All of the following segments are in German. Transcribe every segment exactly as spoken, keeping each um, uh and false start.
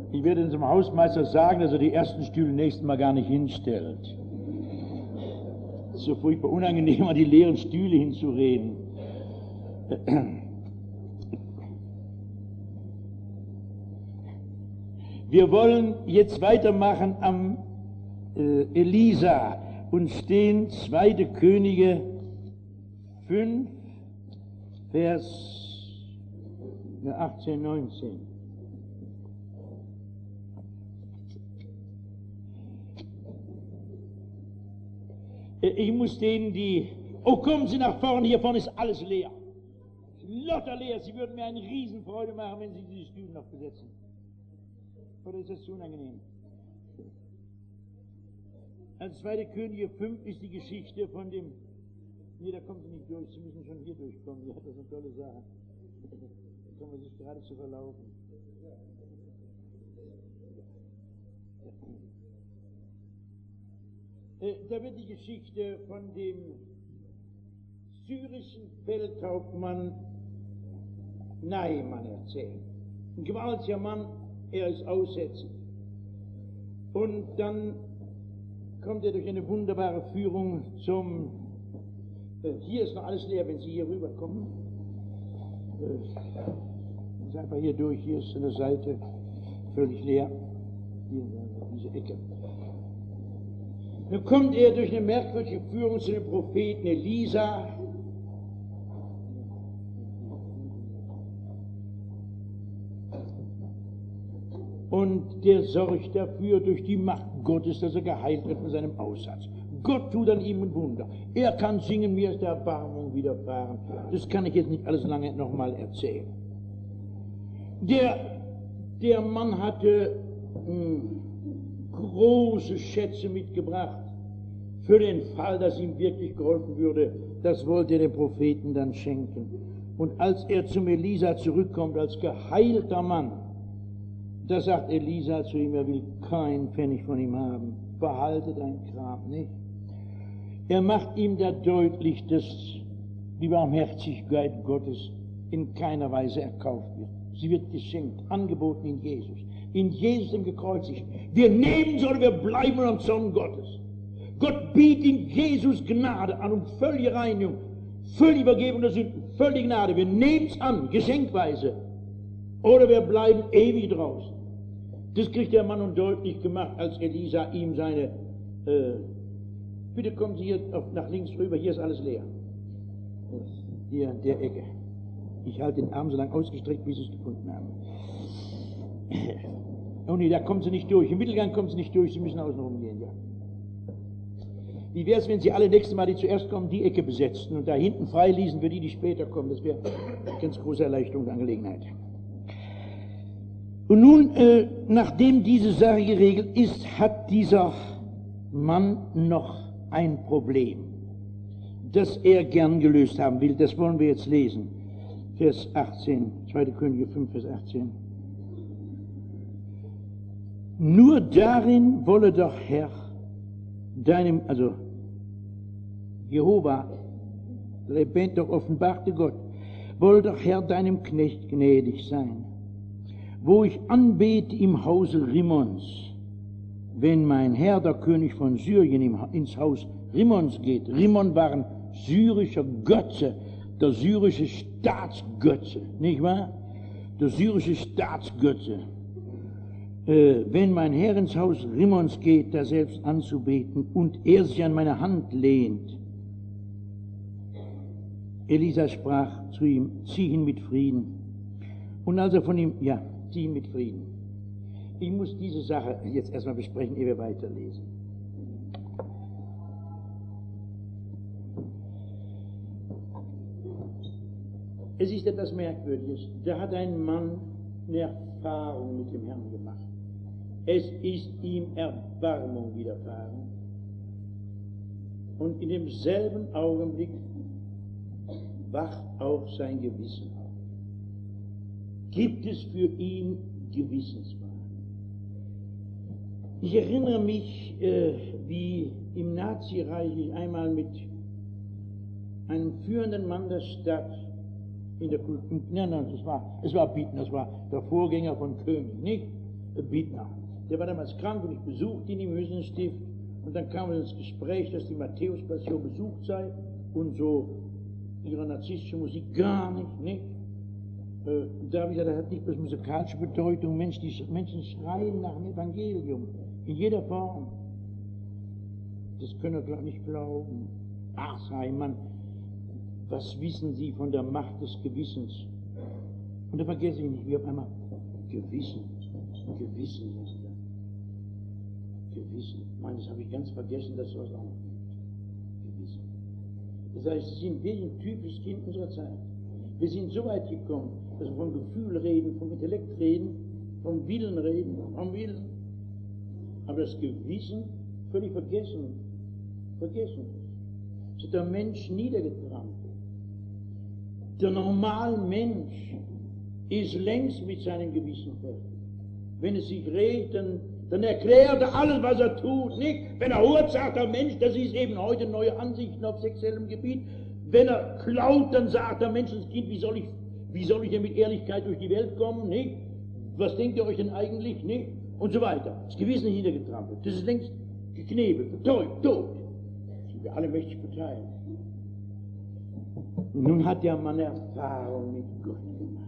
Ich werde unserem Hausmeister sagen, dass er die ersten Stühle nächstes Mal gar nicht hinstellt. Es ist so furchtbar unangenehm, an die leeren Stühle hinzureden. Wir wollen jetzt weitermachen am äh, Elisa und stehen zweite Könige fünf, Vers achtzehn, neunzehn. Ich muss denen, die... Oh, kommen Sie nach vorne, hier vorne ist alles leer. Lotter leer. Sie würden mir eine Riesenfreude machen, wenn Sie diese Stühle noch besetzen. Oder ist das zu unangenehm? Als zweite Könige fünf ist die Geschichte von dem... Nee, da kommen Sie nicht durch. Sie müssen schon hier durchkommen. Ja, das ist eine tolle Sache. Da kommen wir sich gerade zu verlaufen. Da wird die Geschichte von dem syrischen Feldhauptmann Naaman erzählt. Ein gewaltiger Mann, er ist aussätzig. Und dann kommt er durch eine wunderbare Führung zum, äh, hier ist noch alles leer, wenn Sie hier rüberkommen. Äh, ist einfach hier durch, hier ist eine Seite völlig leer. Hier, diese Ecke. Nun kommt er durch eine merkwürdige Führung zu dem Propheten Elisa. Und der sorgt dafür durch die Macht Gottes, dass er geheilt wird von seinem Aussatz. Gott tut an ihm ein Wunder. Er kann singen, mir ist der Erbarmung widerfahren. Das kann ich jetzt nicht alles lange nochmal erzählen. Der, der Mann hatte mh, große Schätze mitgebracht für den Fall, dass ihm wirklich geholfen würde. Das wollte er dem Propheten dann schenken. Und als er zum Elisa zurückkommt, als geheilter Mann, da sagt Elisa zu ihm, er will keinen Pfennig von ihm haben. Behalte dein Kram nicht. Er macht ihm da deutlich, dass die Barmherzigkeit Gottes in keiner Weise erkauft wird. Sie wird geschenkt, angeboten in Jesus. In Jesus dem Gekreuzigten. Wir nehmen sollen, wir bleiben am Zorn Gottes. Gott bietet in Jesus Gnade an und völlige Reinigung, völlige Vergebung der Sünden, völlige Gnade. Wir nehmen es an, geschenkweise. Oder wir bleiben ewig draußen. Das kriegt der Mann nun deutlich gemacht, als Elisa ihm seine, äh, bitte kommen Sie hier auf, nach links rüber, hier ist alles leer. Hier an der Ecke. Ich halte den Arm so lange ausgestreckt, bis Sie es gefunden haben. Oh nee, da kommen Sie nicht durch. Im Mittelgang kommen Sie nicht durch, Sie müssen außen rumgehen, ja. Wie wäre es, wenn Sie alle nächste Mal, die zuerst kommen, die Ecke besetzten und da hinten freiließen für die, die später kommen? Das wäre eine ganz große Erleichterung der Angelegenheit. Und nun, äh, nachdem diese Sache geregelt ist, hat dieser Mann noch ein Problem, das er gern gelöst haben will. Das wollen wir jetzt lesen. Vers achtzehn, zweite Könige fünf, Vers achtzehn. Nur darin wolle doch Herr deinem, also Jehova, lebendig doch offenbarte Gott, wolle doch Herr deinem Knecht gnädig sein, wo ich anbete im Hause Rimmons, wenn mein Herr, der König von Syrien, im, ins Haus Rimmons geht. Rimmon war ein syrischer Götze, der syrische Staatsgötze, nicht wahr? Der syrische Staatsgötze. Äh, wenn mein Herr ins Haus Rimmons geht, da selbst anzubeten, und er sich an meine Hand lehnt. Elisa sprach zu ihm, zieh ihn mit Frieden. Und als er von ihm, ja, zieh ihn mit Frieden. Ich muss diese Sache jetzt erstmal besprechen, ehe wir weiterlesen. Es ist etwas Merkwürdiges. Da hat ein Mann eine Erfahrung mit dem Herrn gemacht. Es ist ihm Erbarmung widerfahren. Und in demselben Augenblick wacht auch sein Gewissen auf. Gibt es für ihn Gewissensfragen? Ich erinnere mich, äh, wie im Nazireich ich einmal mit einem führenden Mann der Stadt in der Kultur, nein, nein, das war, es war Bitten, das war der Vorgänger von König, nicht? Bittner. Der war damals krank und ich besuchte ihn im Hüsenstift und dann kam es ins Gespräch, dass die Matthäus-Passion besucht sei und so ihre narzisstische Musik gar nicht, nicht? Äh, da habe ich gesagt, das hat nicht bloß musikalische Bedeutung, Mensch, die Menschen schreien nach dem Evangelium, in jeder Form. Das können wir doch nicht glauben. Ach, sei Mann, was wissen Sie von der Macht des Gewissens? Und da vergesse ich nicht, wie auf einmal Gewissen, Gewissen, Gewissen. Mann, das habe ich ganz vergessen, dass sowas auch noch gibt. Gewissen. Das heißt, Sie sind wirklich ein typisches Kind unserer Zeit. Wir sind so weit gekommen, dass wir vom Gefühl reden, vom Intellekt reden, vom Willen reden, vom Willen. Aber das Gewissen völlig vergessen, vergessen ist. Es hat der Mensch niedergetrampelt. Der normale Mensch ist längst mit seinem Gewissen fertig. Wenn es sich regt, dann, dann erklärt er alles, was er tut, nicht? Wenn er hört, sagt der Mensch, das ist eben heute neue Ansichten auf sexuellem Gebiet. Wenn er klaut, dann sagt der Menschenskind, wie soll ich, wie soll ich denn mit Ehrlichkeit durch die Welt kommen, nicht? Was denkt ihr euch denn eigentlich, nicht? Und so weiter. Das Gewissen ist niedergetrampelt. Das ist längst geknebelt, betäubt, tot. Das sind wir alle mächtig beteiligt. Und nun hat der Mann Erfahrung mit Gott gemacht.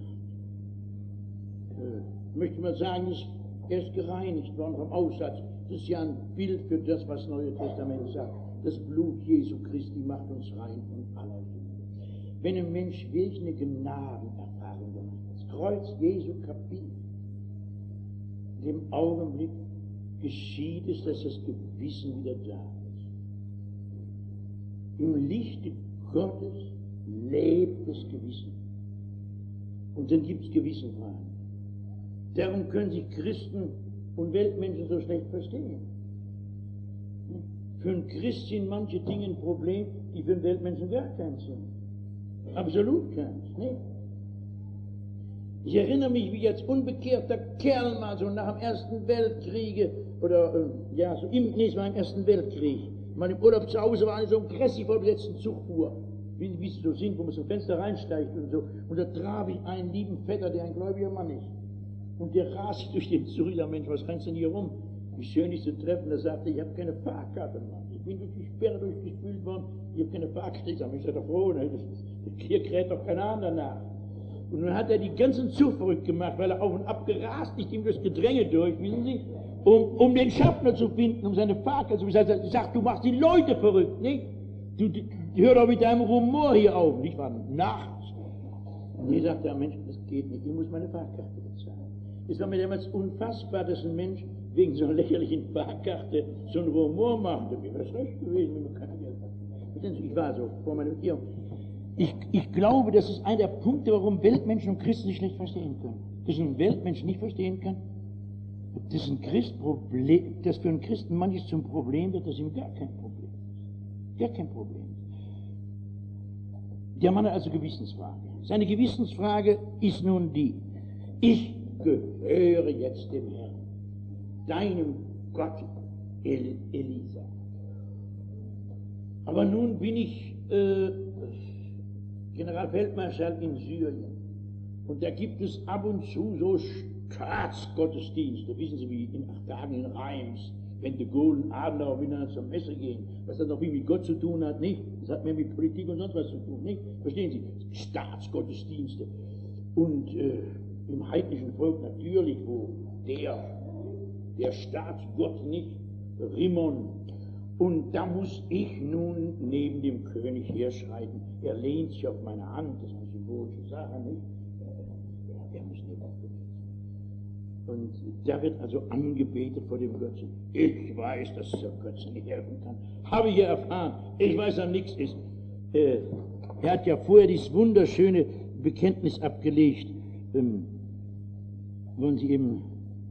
Äh, möchte mal sagen, er ist gereinigt worden vom Aussatz. Das ist ja ein Bild für das, was das Neue Testament sagt. Das Blut Jesu Christi macht uns rein von aller Sünde. Wenn ein Mensch wirklich eine Gnadenerfahrung gemacht hat, das Kreuz Jesu kapiert, in dem Augenblick geschieht es, dass das Gewissen wieder da ist. Im Lichte Gottes lebt das Gewissen. Und dann gibt es Gewissenfragen. Darum können sich Christen und Weltmenschen so schlecht verstehen. Für einen Christ sind manche Dinge ein Problem, die für einen Weltmenschen gar keins sind. Absolut keins, nicht? Ich erinnere mich, wie jetzt unbekehrter Kerl mal so nach dem Ersten Weltkrieg, oder, äh, ja, so im, nee, es war im Ersten Weltkrieg, mal im Urlaub zu Hause war, in so einem grässlich vollbesetzten Zug fuhr, wie, wie sie so sind, wo man so Fenster reinsteigt und so, und da traf ich einen lieben Vetter, der ein gläubiger Mann ist. Und der raste durch den Zug, der Mensch, was rennst du denn hier rum? Wie schön dich zu treffen, da sagte ich, ich habe keine Fahrkarte, Mann. Ich bin durch die Sperre durchgespült worden, ich habe keine Fahrkarte. Ich sage, ich sei doch froh, ne? das, das, hier kräht doch keiner an danach. Und nun hat er die ganzen Zug verrückt gemacht, weil er auf und ab gerast, nicht ihm durchs Gedränge durch, wissen Sie, um, um den Schaffner zu finden, um seine Fahrkarte zu finden. Ich sage, du machst die Leute verrückt, nicht? Du, du, hör doch mit deinem Rumor hier auf, nicht wahr? Nachts. Und ich sagte, der Mensch, das geht nicht, ich muss meine Fahrkarte bezahlen. Es war mir damals unfassbar, dass ein Mensch wegen so einer lächerlichen Fahrkarte so ein Rumor machte. Mir wäre es recht gewesen, wenn man kein Geld hat. Ich war so vor meinem Tier. Ich, ich glaube, das ist einer der Punkte, warum Weltmenschen und Christen sich schlecht verstehen können. Dass ein Weltmensch nicht verstehen kann, dass, ein Christ Problem, dass für einen Christen manches zum Problem wird, das ihm gar kein Problem ist. Gar kein Problem. Der Mann hat also Gewissensfrage. Seine Gewissensfrage ist nun die: Ich gehöre jetzt dem Herrn, deinem Gott, El Elisa. Aber nun bin ich äh, Generalfeldmarschall in Syrien. Und da gibt es ab und zu so Staatsgottesdienste, wissen Sie, wie in acht Tagen in Reims, wenn de Gaulle und Adenauer miteinander zur Messe gehen, was das noch viel mit Gott zu tun hat, nicht? Das hat mehr mit Politik und sonst was zu tun, nicht? Verstehen Sie? Staatsgottesdienste. Und äh, im heidnischen Volk natürlich, wo der, der Staatsgott nicht, Rimmon, und da muss ich nun neben dem König herschreiten. Er lehnt sich auf meine Hand, das ist eine symbolische Sache, nicht? Ja, er muss neben dem König. Und da wird also angebetet vor dem Götzen. Ich weiß, dass der Götzen nicht helfen kann. Habe ich ja erfahren. Ich weiß, dass nichts ist. Äh, er hat ja vorher dieses wunderschöne Bekenntnis abgelegt. Ähm, wollen Sie eben,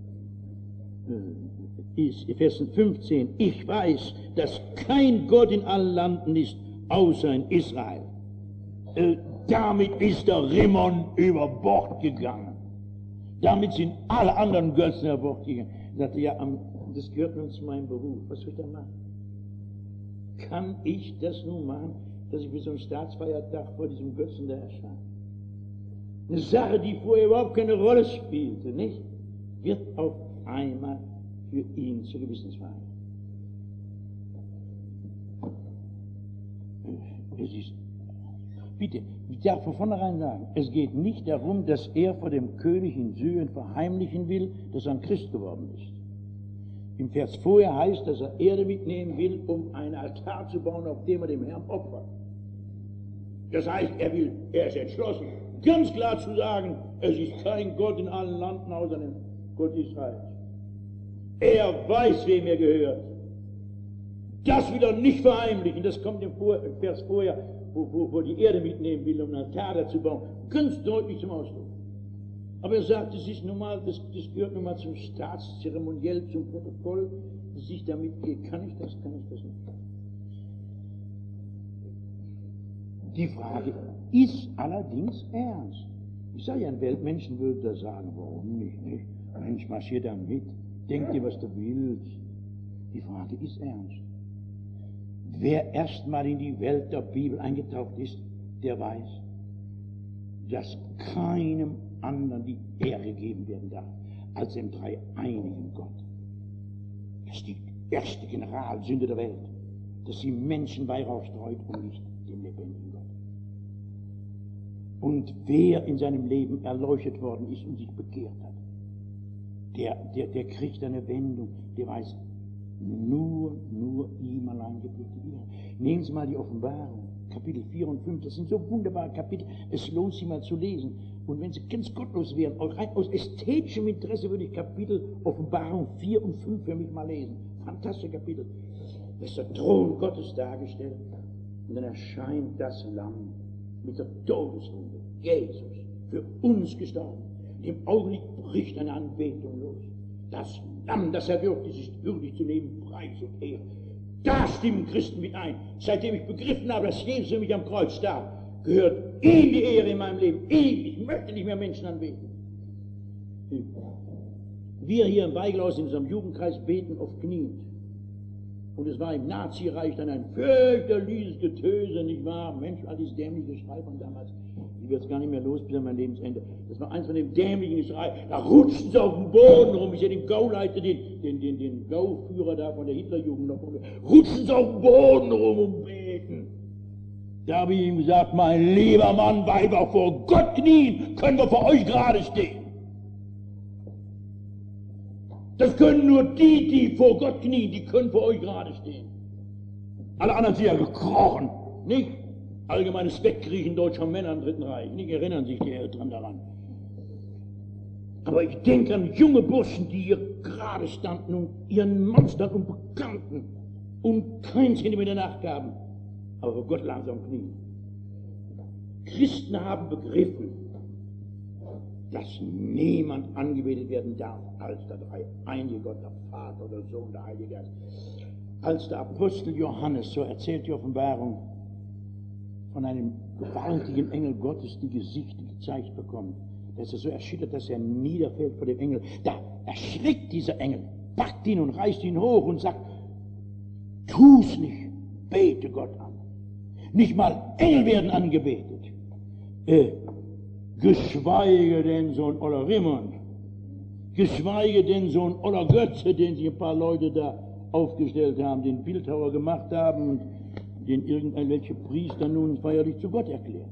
äh, ist Vers fünfzehn, ich weiß, dass kein Gott in allen Landen ist, außer in Israel. Äh, damit ist der Rimmon über Bord gegangen. Damit sind alle anderen Götzen über Bord gegangen. Ich sagte, ja, das gehört nun zu meinem Beruf. Was soll ich da machen? Kann ich das nun machen, dass ich für so einen Staatsfeiertag vor diesem Götzen da erscheine? Eine Sache, die vorher überhaupt keine Rolle spielte, nicht? wird auf einmal für ihn zur Gewissensfrage. Es ist, bitte, ich darf von vornherein sagen, es geht nicht darum, dass er vor dem König in Syrien verheimlichen will, dass er ein Christ geworden ist. Im Vers vorher heißt, dass er Erde mitnehmen will, um einen Altar zu bauen, auf dem er dem Herrn opfert. Das heißt, er will, er ist entschlossen, ganz klar zu sagen, es ist kein Gott in allen Landen außer dem Gott Israels. Er weiß, wem er gehört. Das will er nicht verheimlichen. Das kommt im, Vor im Vers vorher, wo, wo, wo die Erde mitnehmen will, um einen Altar dazu bauen. Ganz deutlich zum Ausdruck. Aber er sagt, das ist nun mal, das, das gehört nun mal zum Staatszeremoniell, zum Protokoll, das sich damit geht. Kann ich das, kann ich das nicht? Die Frage ist allerdings ernst. Ich sage ja, ein Weltmenschen würde da sagen, warum nicht, nicht? Mensch, marschier da mit, denk dir, was du willst. Die Frage ist ernst. Wer erstmal in die Welt der Bibel eingetaucht ist, der weiß, dass keinem anderen die Ehre gegeben werden darf, als dem dreieinigen Gott. Das ist die erste Generalsünde der Welt, dass sie Menschen Weihrauch streut und nicht den lebendigen Gott. Und wer in seinem Leben erleuchtet worden ist und sich bekehrt hat, der, der, der kriegt eine Wendung, der weiß, nur, nur ihm allein gebührt die Ehre. Nehmen Sie mal die Offenbarung, Kapitel vier und fünf, das sind so wunderbare Kapitel, es lohnt sich mal zu lesen. Und wenn Sie ganz gottlos wären, rein aus ästhetischem Interesse würde ich Kapitel Offenbarung vier und fünf für mich mal lesen. Fantastische Kapitel. Da ist der Thron Gottes dargestellt und dann erscheint das Lamm mit der Todeswunde, Jesus, für uns gestorben. In dem Augenblick bricht eine Anbetung los. Das Lamm, das erwürgt ist, ist würdig zu nehmen, Preis und Ehre. Da stimmen Christen mit ein. Seitdem ich begriffen habe, dass Jesus für mich am Kreuz starb, gehört ihm die Ehre in meinem Leben. Ihm, ich möchte nicht mehr Menschen anbeten. Wir hier im Weiglaus in unserem Jugendkreis beten auf Knien. Und es war im Nazireich dann ein fürchterliches Getöse, nicht wahr? Mensch, all dieses dämliche Geschrei von damals, ich werde es gar nicht mehr los bis an mein Lebensende. Das war eins von dem dämlichen Geschrei. Da rutschten sie auf dem Boden rum. Ich sehe den Gauleiter, den, den, den, den Gauführer da von der Hitlerjugend noch. Rutschen sie auf dem Boden rum und beten. Da habe ich ihm gesagt, mein lieber Mann, Weiber, vor Gott knien, können wir vor euch gerade stehen. Das können nur die, die vor Gott knien, die können vor euch gerade stehen. Alle anderen sind ja gekrochen, nicht? Allgemeines Wegkriechen deutscher Männer im Dritten Reich, nicht erinnern sich die Älteren daran. Aber ich denke an junge Burschen, die hier gerade standen und ihren Monstern und Bekannten und kein Zentimeter nachgaben, aber vor Gott langsam knien. Christen haben begriffen, dass niemand angebetet werden darf als der dreieinige Gott, der Vater, der Sohn, der Heilige Geist. Als der Apostel Johannes, so erzählt die Offenbarung, von einem gewaltigen Engel Gottes die Gesichter gezeigt bekommt, da ist er so erschüttert, dass er niederfällt vor dem Engel. Da erschrickt dieser Engel, packt ihn und reißt ihn hoch und sagt, tu's nicht, bete Gott an. Nicht mal Engel werden angebetet. Äh, geschweige denn so ein oller Rimmern, geschweige denn so ein oller Götze, den sich ein paar Leute da aufgestellt haben, den Bildhauer gemacht haben und den irgendwelche Priester nun feierlich zu Gott erklärt.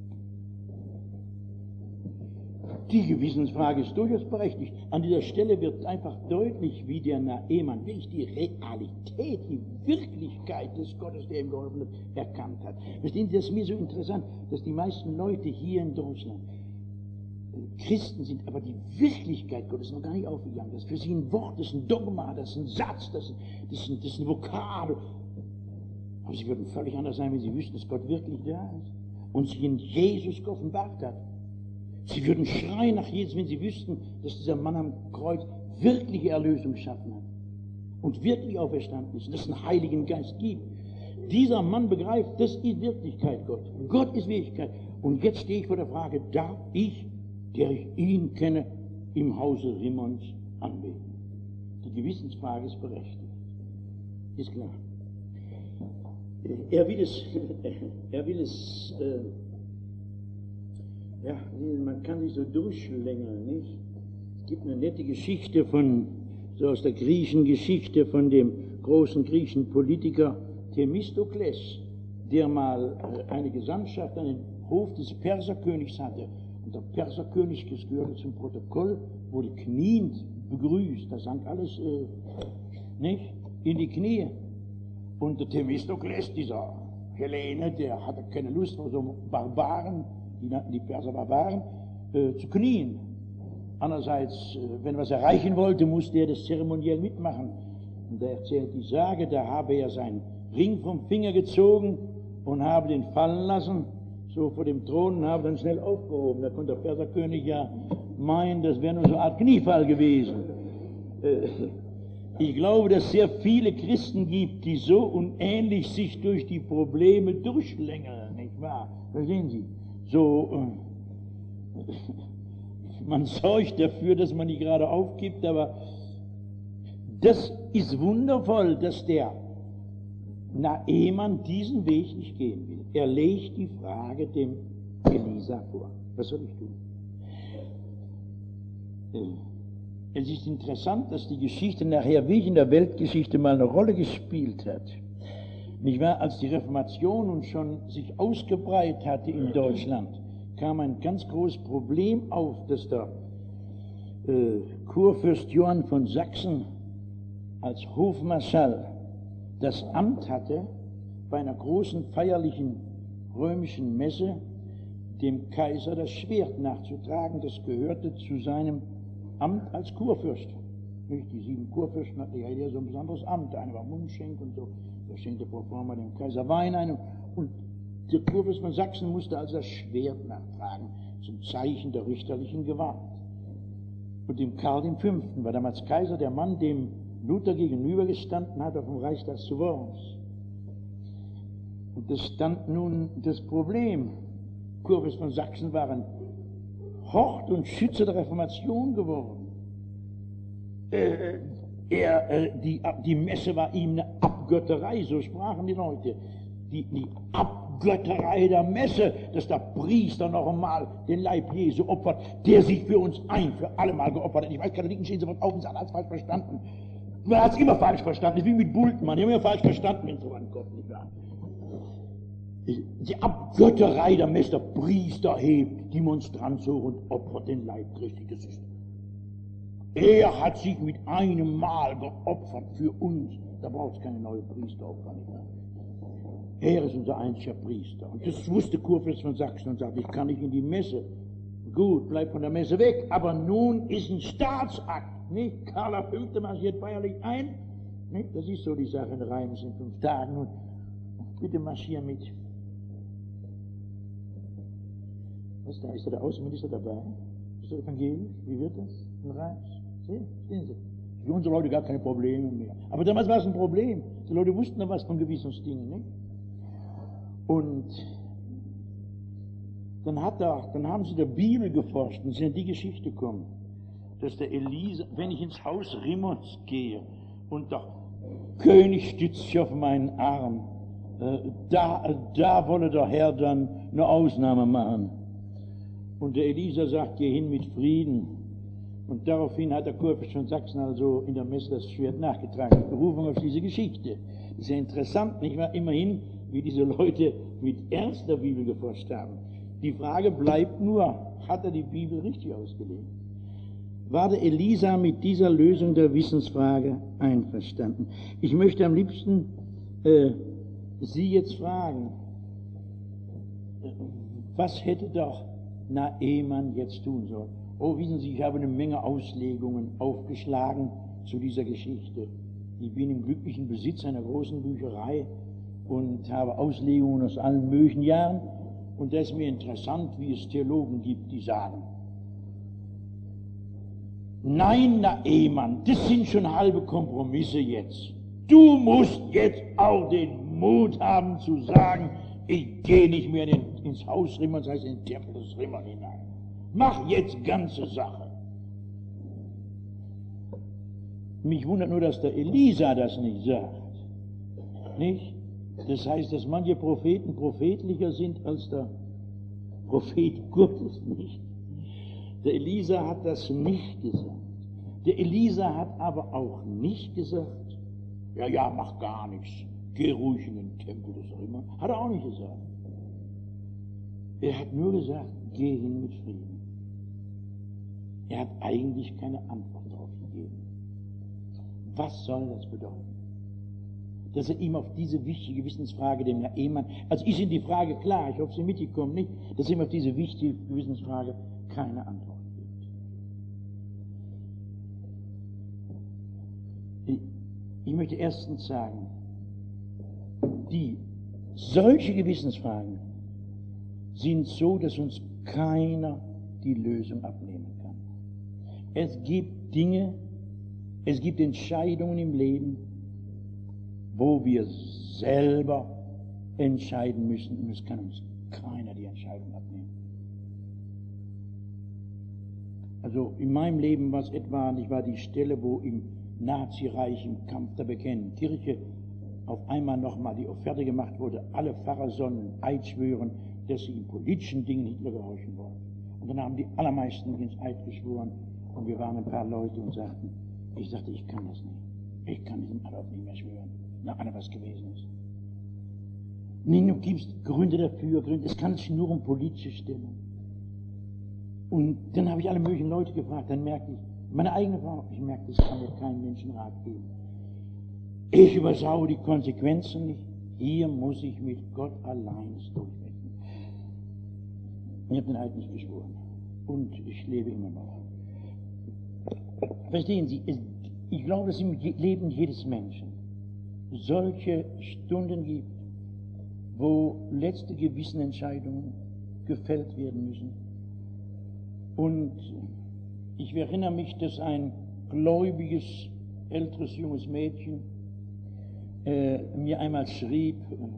Die Gewissensfrage ist durchaus berechtigt. An dieser Stelle wird einfach deutlich, wie der Naemann wirklich die Realität, die Wirklichkeit des Gottes, der ihm geholfen hat, erkannt hat. Verstehen Sie, das ist mir so interessant, dass die meisten Leute hier in Deutschland Christen sind, aber die Wirklichkeit Gottes ist noch gar nicht aufgegangen. Das ist für sie ein Wort, das ist ein Dogma, das ist ein Satz, das ist, das ist, ein, das ist ein Vokabel. Aber sie würden völlig anders sein, wenn sie wüssten, dass Gott wirklich da ist und sich in Jesus geoffenbart hat. Sie würden schreien nach Jesus, wenn sie wüssten, dass dieser Mann am Kreuz wirkliche Erlösung geschaffen hat und wirklich auferstanden ist und dass es einen Heiligen Geist gibt. Dieser Mann begreift, das ist Wirklichkeit Gott. Gott ist Wirklichkeit. Und jetzt stehe ich vor der Frage, darf ich, der ich ihn kenne, im Hause Rimmons anbeten? Die Gewissensfrage ist berechtigt. Ist klar. Er will es, er will es, äh, ja, man kann sich so durchschlängeln, nicht? gibt eine nette Geschichte von, so aus der griechischen Geschichte von dem großen griechischen Politiker Themistokles, der mal eine Gesandtschaft an den Hof des Perserkönigs hatte. Und der Perserkönig, das gehörte zum Protokoll, wurde kniend begrüßt. Da sank alles äh, nicht, in die Knie. Und der Themistokles, dieser Hellene, der hatte keine Lust vor so Barbaren, die nannten die Perser Barbaren, äh, zu knien. Andererseits, äh, wenn er was erreichen wollte, musste er das zeremoniell mitmachen. Und da erzählt die Sage, da habe er seinen Ring vom Finger gezogen und habe den fallen lassen, so vor dem Thron, und habe dann schnell aufgehoben. Da konnte der Perserkönig ja meinen, das wäre nur so eine Art Kniefall gewesen. Äh, ich glaube, dass es sehr viele Christen gibt, die so unähnlich sich durch die Probleme durchschlängeln, nicht wahr? Verstehen Sie? So, äh, man sorgt dafür, dass man nicht gerade aufgibt, aber das ist wundervoll, dass der Naeman diesen Weg nicht gehen will. Er legt die Frage dem Elisa vor. Was soll ich tun? Es ist interessant, dass die Geschichte nachher wie in der Weltgeschichte mal eine Rolle gespielt hat. Nicht wahr? Als die Reformation nun schon sich ausgebreitet hatte in Deutschland, kam ein ganz großes Problem auf, dass der äh, Kurfürst Johann von Sachsen als Hofmarschall das Amt hatte, bei einer großen feierlichen römischen Messe dem Kaiser das Schwert nachzutragen. Das gehörte zu seinem Amt als Kurfürst. Nicht? Die sieben Kurfürsten hatten ja so ein besonderes Amt. Der eine war Mundschenk und so. Der schenkte pro forma dem Kaiser Wein ein. Und der Kurfürst von Sachsen musste also das Schwert nachtragen, zum Zeichen der richterlichen Gewalt. Und dem Karl dem Fünften war damals Kaiser der Mann, dem Luther gegenübergestanden hat auf dem Reichstag zu Worms. Und das stand nun das Problem. Kurfürst von Sachsen waren Hort und Schütze der Reformation geworden. Äh, er, äh, die, die Messe war ihm eine Abgötterei, so sprachen die Leute. Die, die Abgötterei der Messe, dass der Priester noch einmal den Leib Jesu opfert, der sich für uns ein, für alle Mal geopfert hat. Ich weiß, Katholiken stehen sofort auf und sagen, alles falsch verstanden. Man hat es immer falsch verstanden, das ist wie mit Bultmann, die haben immer falsch verstanden, wenn es so ankommt, nicht wahr? Die Abgötterei der Messe, der Priester hebt die Monstranz hoch und opfert den Leib Christi. Das ist, er hat sich mit einem Mal geopfert für uns. Da braucht es keine neue Priesteropfer, nicht wahr? Er ist unser einziger Priester. Und das wusste Kurfürst von Sachsen und sagte, ich kann nicht in die Messe. Gut, bleib von der Messe weg. Aber nun ist ein Staatsakt. Nicht? Karl der Fünfte marschiert feierlich ein. Nicht? Das ist so die Sache in Reims in fünf Tagen. Und bitte marschier mit. Was da? Ist da der Außenminister dabei? Ist der evangelisch? Wie wird das in Reims? Sehen, sehen Sie. Für unsere Leute gar keine Probleme mehr. Aber damals war es ein Problem. Die Leute wussten noch was von gewissen Dingen. Nicht? Und dann, hat er, dann haben sie der Bibel geforscht und sind in die Geschichte gekommen, dass der Elisa, wenn ich ins Haus Rimmons gehe und der König stützt sich auf meinen Arm, äh, da, da wolle der Herr dann eine Ausnahme machen. Und der Elisa sagt, geh hin mit Frieden. Und daraufhin hat der Kurfürst von Sachsen also in der Messe das Schwert nachgetragen, in Berufung auf diese Geschichte. Das ist ja interessant, nicht wahr? Immerhin, wie diese Leute mit Ernst der Bibel geforscht haben. Die Frage bleibt nur, hat er die Bibel richtig ausgelegt? War der Elisa mit dieser Lösung der Wissensfrage einverstanden? Ich möchte am liebsten äh, Sie jetzt fragen, was hätte doch Naeman jetzt tun sollen? Oh, wissen Sie, ich habe eine Menge Auslegungen aufgeschlagen zu dieser Geschichte. Ich bin im glücklichen Besitz einer großen Bücherei und habe Auslegungen aus allen möglichen Jahren. Und das ist mir interessant, wie es Theologen gibt, die sagen, nein, Naeman, das sind schon halbe Kompromisse jetzt. Du musst jetzt auch den Mut haben zu sagen, ich gehe nicht mehr in den, ins Haus Rimmern, das heißt in den Tempel des Rimmern hinein. Mach jetzt ganze Sache. Mich wundert nur, dass der Elisa das nicht sagt. Nicht? Das heißt, dass manche Propheten prophetlicher sind als der Prophet Gottes, nicht? Der Elisa hat das nicht gesagt. Der Elisa hat aber auch nicht gesagt, ja, ja, mach gar nichts, geh ruhig in den Tempel, das auch immer. Hat er auch nicht gesagt. Er hat nur gesagt, geh hin mit Frieden. Er hat eigentlich keine Antwort darauf gegeben. Was soll das bedeuten? Dass er ihm auf diese wichtige Gewissensfrage, dem Ehemann, also ist Ihnen die Frage klar, ich hoffe, Sie mitgekommen nicht, dass er ihm auf diese wichtige Gewissensfrage keine Antwort gibt. Ich, ich möchte erstens sagen, die solche Gewissensfragen sind so, dass uns keiner die Lösung abnehmen kann. Es gibt Dinge, es gibt Entscheidungen im Leben, wo wir selber entscheiden müssen, und es kann uns keiner die Entscheidung abnehmen. Also in meinem Leben war es etwa, ich war die Stelle, wo im Nazireich im Kampf der Bekennenden Kirche auf einmal nochmal die Offerte gemacht wurde, alle Pfarrer sollen Eid schwören, dass sie in politischen Dingen Hitler gehorchen wollen. Und dann haben die allermeisten ins Eid geschworen, und wir waren ein paar Leute und sagten, ich sagte, ich kann das nicht. Ich kann diesem Adolf nicht mehr schwören, nach allem, was gewesen ist. Nee, du gibst Gründe dafür, Gründe, es kann sich nur um politische Stellung. Und dann habe ich alle möglichen Leute gefragt, dann merkte ich, meine eigene Frau, ich merkte, das kann mir kein Menschen Rat geben. Ich überschaue die Konsequenzen nicht, hier muss ich mit Gott allein es durchbrechen. Ich habe den Eid nicht geschworen und ich lebe immer noch. Verstehen Sie, es, ich glaube, dass es im Leben jedes Menschen solche Stunden gibt, wo letzte Gewissenentscheidungen gefällt werden müssen. Und ich erinnere mich, dass ein gläubiges, älteres, junges Mädchen äh, mir einmal schrieb,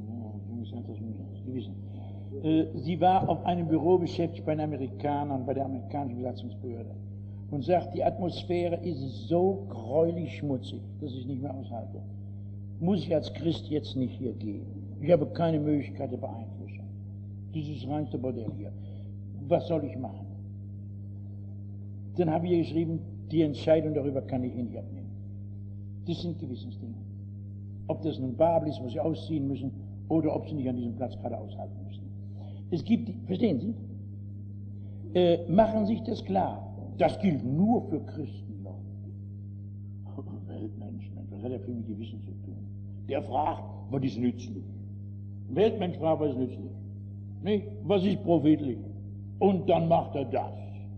äh, sie war auf einem Büro beschäftigt bei den Amerikanern, bei der amerikanischen Besatzungsbehörde, und sagt, die Atmosphäre ist so gräulich schmutzig, dass ich es nicht mehr aushalte. Muss ich als Christ jetzt nicht hier gehen? Ich habe keine Möglichkeit der Beeinflussung. Dieses reinste Bordell hier. Was soll ich machen? Dann habe ich ihr geschrieben, die Entscheidung darüber kann ich Ihnen nicht abnehmen. Das sind Gewissensdinge. Ob das nun Babel ist, wo Sie ausziehen müssen, oder ob Sie nicht an diesem Platz gerade aushalten müssen. Es gibt, die, verstehen Sie, äh, machen sich das klar. Das gilt nur für Christen, Leute. Oh, Weltmensch, Mensch, was hat er für mit Gewissen zu tun? Der fragt, was ist nützlich? Weltmensch fragt, was ist nützlich? Nicht? Was ist prophetlich? Und dann macht er das.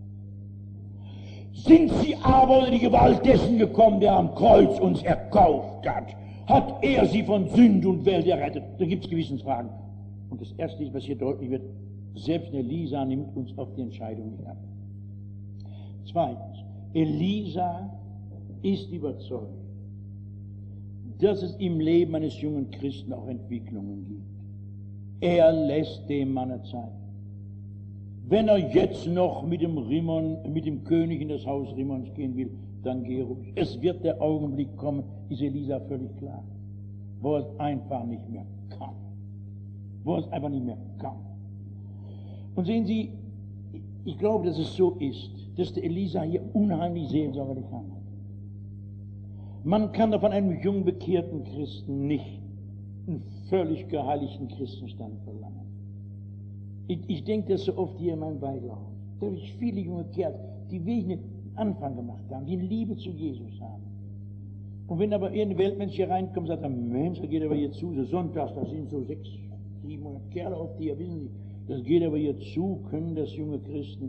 Sind sie aber unter die Gewalt dessen gekommen, der am Kreuz uns erkauft hat? Hat er sie von Sünde und Welt errettet? Da gibt es Gewissensfragen. Und das Erste ist, was hier deutlich wird, selbst Elisa nimmt uns auf die Entscheidung nicht ab. Zweitens, Elisa ist überzeugt, dass es im Leben eines jungen Christen auch Entwicklungen gibt. Er lässt dem Manne Zeit. Wenn er jetzt noch mit dem Rimmon, mit dem König in das Haus Rimmons gehen will, dann geh ruhig. Es wird der Augenblick kommen, ist Elisa völlig klar, wo er es einfach nicht mehr kann. Wo er es einfach nicht mehr kann. Und sehen Sie, ich glaube, dass es so ist, dass der Elisa hier unheimlich seelsorgerlich handelt. Man kann da von einem jung bekehrten Christen nicht einen völlig geheiligten Christenstand verlangen. Ich, ich denke das so oft hier in meinem Beilauf. Da habe ich viele junge Kerle, die wirklich einen Anfang gemacht haben, die eine Liebe zu Jesus haben. Und wenn aber irgendein Weltmensch hier reinkommt und sagt, Mensch, da geht aber hier zu, so sonntags, da sind so sechs, siebenhundert Kerle auf dir, wissen Sie, das geht aber hier zu, können das junge Christen.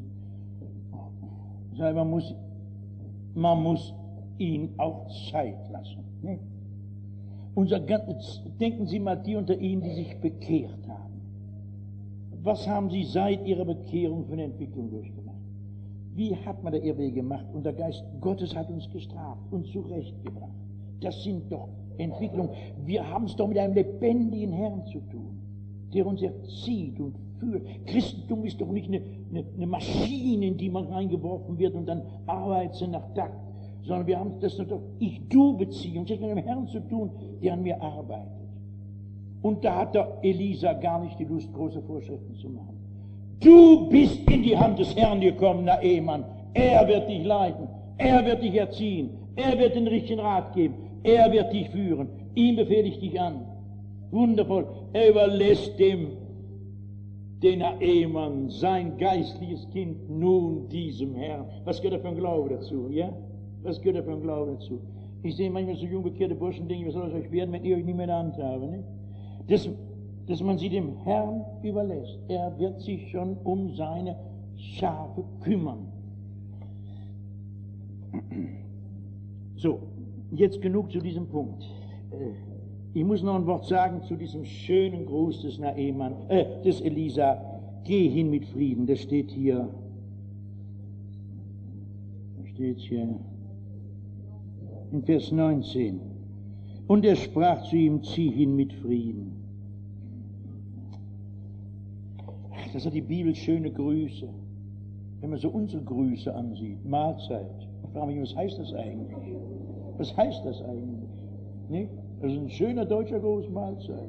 Man muss, man muss ihnen auch Zeit lassen. Ne? Unser ganzes, denken Sie mal die unter Ihnen, die sich bekehrt haben. Was haben Sie seit Ihrer Bekehrung für eine Entwicklung durchgemacht? Wie hat man da Irrwege gemacht? Und der Geist Gottes hat uns gestraft und zurechtgebracht. Das sind doch Entwicklungen. Wir haben es doch mit einem lebendigen Herrn zu tun, der uns erzieht und führt. Christentum ist doch nicht eine, eine, eine Maschine, in die man reingeworfen wird und dann arbeitet sie nach Takt, sondern wir haben das doch Ich-Du-Beziehung, das mit einem Herrn zu tun, der an mir arbeitet. Und da hat der Elisa gar nicht die Lust, große Vorschriften zu machen. Du bist in die Hand des Herrn gekommen, na Ehemann. Er wird dich leiten, er wird dich erziehen, er wird den richtigen Rat geben, er wird dich führen. Ihm befehle ich dich an. Wundervoll. Er überlässt dem, den Ehemann, sein geistliches Kind, nun diesem Herrn. Was gehört da für ein Glaube dazu, ja? Was gehört da für ein Glaube dazu? Ich sehe manchmal so jung bekehrte Burschen, denke, was soll das euch werden, wenn ihr euch nicht mehr in der Hand habt, ne? Das, dass man sie dem Herrn überlässt. Er wird sich schon um seine Schafe kümmern. So, jetzt genug zu diesem Punkt. Ich muss noch ein Wort sagen zu diesem schönen Gruß des Naeman, äh, des Elisa. Geh hin mit Frieden, das steht hier. Da steht hier in Vers neunzehn. Und er sprach zu ihm, zieh hin mit Frieden. Ach, das hat die Bibel schöne Grüße. Wenn man so unsere Grüße ansieht, Mahlzeit. Ich frage mich, was heißt das eigentlich? Was heißt das eigentlich? Nicht? Das ist ein schöner deutscher Gruß, Mahlzeit.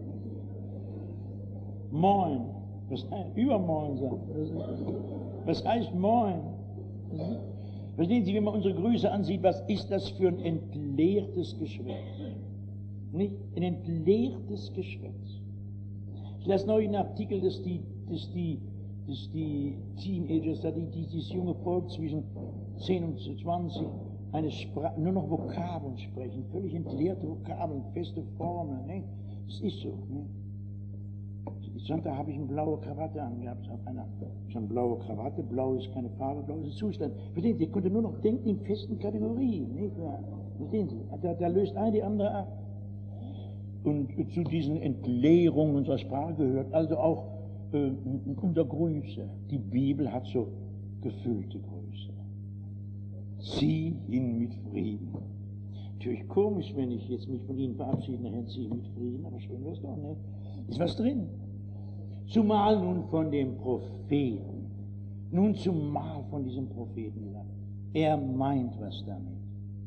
Moin. Was heißt Übermoin sagen? Was heißt Moin? Verstehen Sie, wenn man unsere Grüße ansieht, was ist das für ein entleertes Geschwätz? Nicht? Ein entleertes Geschwätz. Ich las neulich einen Artikel, dass die, dass die, dass die Teenagers, dass die, dieses junge Volk zwischen zehn und zwanzig, eine Sprache, nur noch Vokabeln sprechen, völlig entleerte Vokabeln, feste Formeln. Ne? Das ist so. Ne? Sonntag habe ich eine blaue Krawatte angehabt. Auf einer, schon eine blaue Krawatte, blau ist keine Farbe, blau ist ein Zustand. Verstehen Sie, ich konnte nur noch denken in festen Kategorien. Nicht? Verstehen Sie, da, da löst eine die andere ab. Und zu diesen Entleerungen unserer Sprache gehört also auch äh, unser Grüße. Die Bibel hat so gefüllte Grüße. Zieh hin mit Frieden. Natürlich komisch, wenn ich jetzt mich von Ihnen verabschiede, nachher ziehe mit Frieden, aber schön wäre es doch, ne? Ist was drin. Zumal nun von dem Propheten, nun zumal von diesem Propheten gesagt, er meint was damit.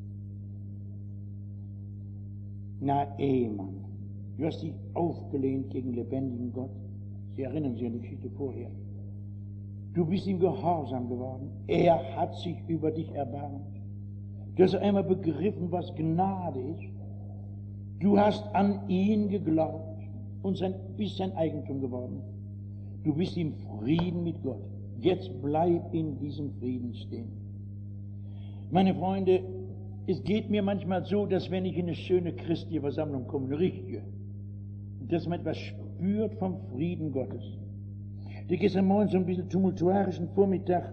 Na, Ehemann, du hast dich aufgelehnt gegen lebendigen Gott. Sie erinnern sich an die Geschichte vorher. Du bist ihm gehorsam geworden. Er hat sich über dich erbarmt. Du hast einmal begriffen, was Gnade ist. Du hast an ihn geglaubt und sein, bist sein Eigentum geworden. Du bist im Frieden mit Gott. Jetzt bleib in diesem Frieden stehen. Meine Freunde, es geht mir manchmal so, dass wenn ich in eine schöne christliche Versammlung komme, eine richtige, dass man etwas spürt vom Frieden Gottes. Die gestern Morgen so ein bisschen tumultuarischen Vormittag.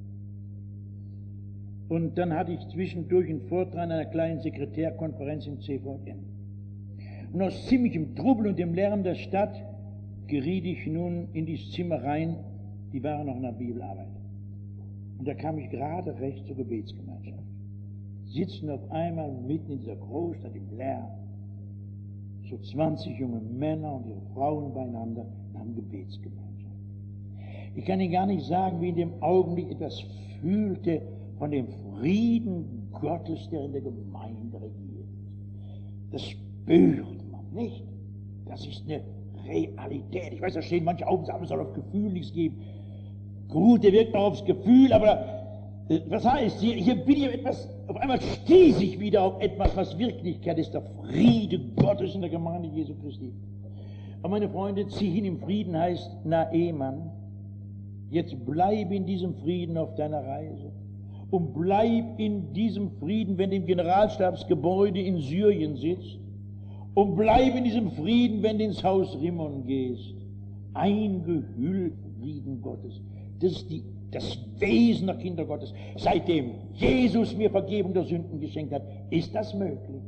Und dann hatte ich zwischendurch einen Vortrag an einer kleinen Sekretärkonferenz im C V M. Und aus ziemlichem Trubel und dem Lärm der Stadt geriet ich nun in dieses Zimmer rein, die waren noch in der Bibelarbeit. Und da kam ich gerade recht zur Gebetsgemeinschaft. Sitzen auf einmal mitten in dieser Großstadt im Lärm, so zwanzig junge Männer und ihre Frauen beieinander und haben Gebetsgemeinschaft. Ich kann Ihnen gar nicht sagen, wie in dem Augenblick etwas fühlte von dem Frieden Gottes, der in der Gemeinde regiert. Das spürt man nicht. Das ist eine Realität. Ich weiß, da stehen manche auf und sagen, es soll auf Gefühl nichts geben. Gut, der wirkt auch aufs Gefühl, aber äh, was heißt, hier, hier bin ich auf etwas, auf einmal stieß ich wieder auf etwas, was Wirklichkeit ist, der Friede Gottes in der Gemeinde Jesu Christi. Aber meine Freunde, zieh hin im Frieden heißt, na Ehemann, jetzt bleib in diesem Frieden auf deiner Reise. Und bleib in diesem Frieden, wenn du im Generalstabsgebäude in Syrien sitzt. Und bleib in diesem Frieden, wenn du ins Haus Rimmon gehst. Eingehüllt Frieden Gottes. Das ist die, das Wesen der Kinder Gottes. Seitdem Jesus mir Vergebung der Sünden geschenkt hat, ist das möglich.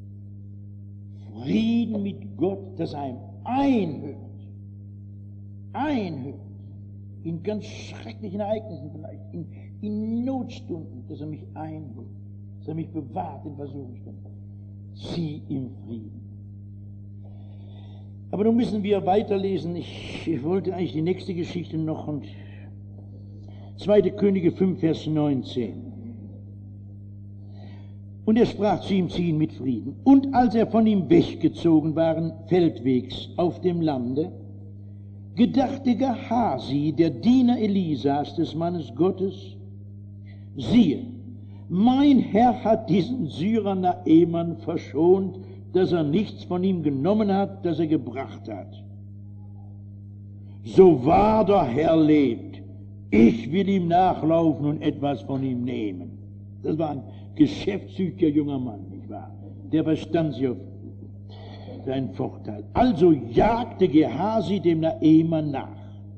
Frieden mit Gott, das einem einhüllt. Einhüllt. In ganz schrecklichen Ereignissen vielleicht, in, in Notstunden, dass er mich einhüllt, dass er mich bewahrt in Versuchungsstunden. Zieh im Frieden. Aber nun müssen wir weiterlesen. Ich, ich wollte eigentlich die nächste Geschichte noch und zweite Könige fünf, Vers neunzehn. Und er sprach zu ihm, zieh ihn mit Frieden. Und als er von ihm weggezogen waren, feldwegs auf dem Lande, gedachte Gehasi, der Diener Elisas, des Mannes Gottes, siehe, mein Herr hat diesen Syrer Naaman verschont, dass er nichts von ihm genommen hat, das er gebracht hat. So wahr der Herr lebt, ich will ihm nachlaufen und etwas von ihm nehmen. Das war ein geschäftstüchtiger junger Mann, nicht wahr? Der verstand sich auf seinen Vorteil. Also jagte Gehasi dem Naaman nach.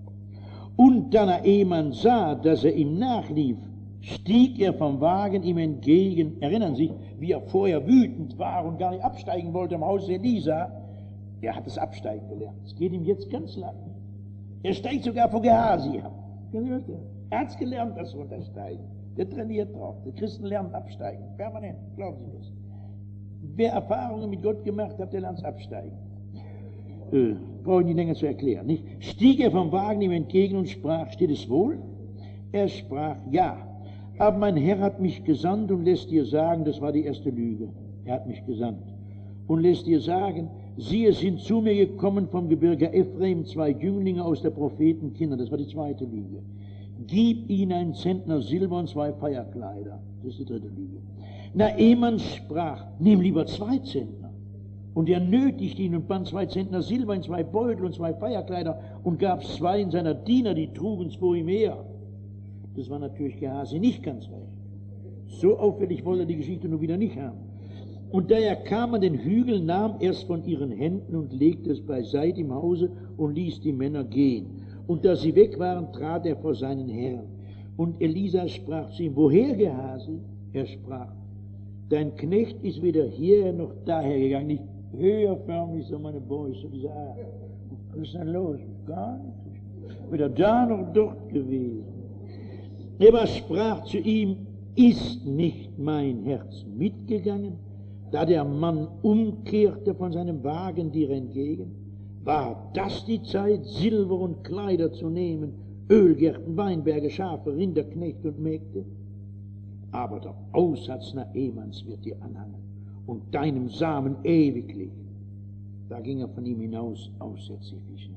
Und da Naaman sah, dass er ihm nachlief, stieg er vom Wagen ihm entgegen. Erinnern Sie sich, wie er vorher wütend war und gar nicht absteigen wollte im Haus Elisa? Er hat das Absteigen gelernt. Es geht ihm jetzt ganz lang. Er steigt sogar vor Gehasi ab. Er hat es gelernt, das Runtersteigen. Der trainiert drauf. Die Christen lernen absteigen. Permanent, glauben Sie das. Wer Erfahrungen mit Gott gemacht hat, der lernt absteigen. Äh, brauche ich nicht länger zu erklären. Nicht? Stieg er vom Wagen ihm entgegen und sprach, steht es wohl? Er sprach, ja, aber mein Herr hat mich gesandt und lässt dir sagen, das war die erste Lüge, er hat mich gesandt, und lässt dir sagen, siehe, es sind zu mir gekommen vom Gebirge Ephraim zwei Jünglinge aus der Prophetenkinder, das war die zweite Lüge. Gib ihnen einen Zentner Silber und zwei Feierkleider, das ist die dritte Lüge. Naaman sprach, nimm lieber zwei Zentner. Und er nötigte ihn und band zwei Zentner Silber in zwei Beutel und zwei Feierkleider und gab zwei in seiner Diener, die trugen's vor ihm her. Das war natürlich Gehasi nicht ganz recht. So auffällig wollte er die Geschichte nun wieder nicht haben. Und da er kam an den Hügel, nahm er es von ihren Händen und legte es beiseite im Hause und ließ die Männer gehen. Und da sie weg waren, trat er vor seinen Herrn. Und Elisa sprach zu ihm, woher, Gehasi? Er sprach, dein Knecht ist weder hierher noch daher gegangen, nicht höher förmlich, so meine Boys, so diese Art. Was ist denn los? Gar nicht. Weder da noch dort gewesen. Er aber sprach zu ihm, ist nicht mein Herz mitgegangen, da der Mann umkehrte von seinem Wagen dir entgegen? War das die Zeit, Silber und Kleider zu nehmen, Ölgärten, Weinberge, Schafe, Rinder, Knechte und Mägde? Aber der Aussatz Naamans wird dir anhangen und deinem Samen ewiglich. Da ging er von ihm hinaus, aussätzlich wie Schnee.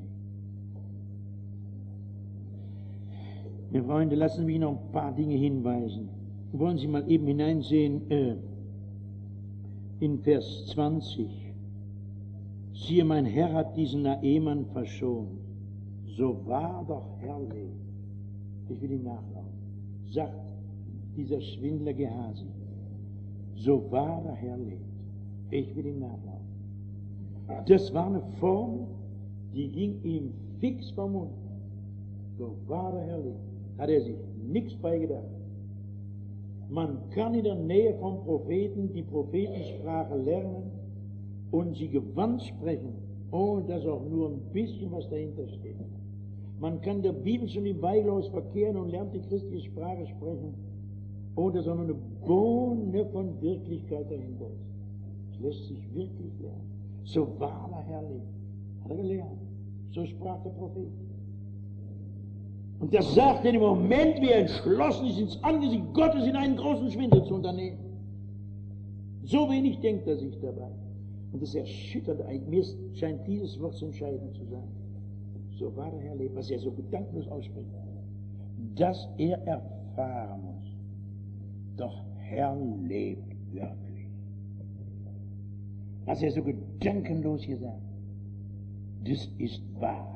Meine Freunde, lassen Sie mich noch ein paar Dinge hinweisen. Wollen Sie mal eben hineinsehen äh, in Vers zwanzig. Siehe, mein Herr hat diesen Naaman verschont. So wahr doch Herr lebt. Ich will ihm nachlaufen. Sagt dieser Schwindler Gehasi, so wahr der Herr lebt. Ich will ihm nachlaufen. Das war eine Form, die ging ihm fix vom Mund. So wahr der Herr lebt. Hat er sich nichts bei gedacht. Man kann in der Nähe vom Propheten die Prophetensprache lernen und sie gewandt sprechen, ohne dass auch nur ein bisschen was dahinter steht. Man kann der Bibel schon im Weiglaus verkehren und lernt die christliche Sprache sprechen, ohne dass auch nur eine Bohne von Wirklichkeit dahinter ist. Es lässt sich wirklich lernen. So wahr der Herr lebt. Hat er gelernt. So sprach der Prophet. Und das sagt er im Moment, wie er entschlossen ist, ins Angesicht Gottes in einen großen Schwindel zu unternehmen. So wenig denkt er sich dabei. Und das erschüttert eigentlich. Mir scheint dieses Wort zu entscheidend zu sein. So wahr der Herr lebt, was er so gedankenlos ausspricht, dass er erfahren muss. Doch Herr lebt wirklich. Was er so gedankenlos gesagt, das ist Wahrheit.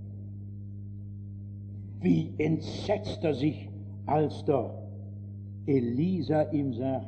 Wie entsetzt er sich, als doch Elisa ihm sagt,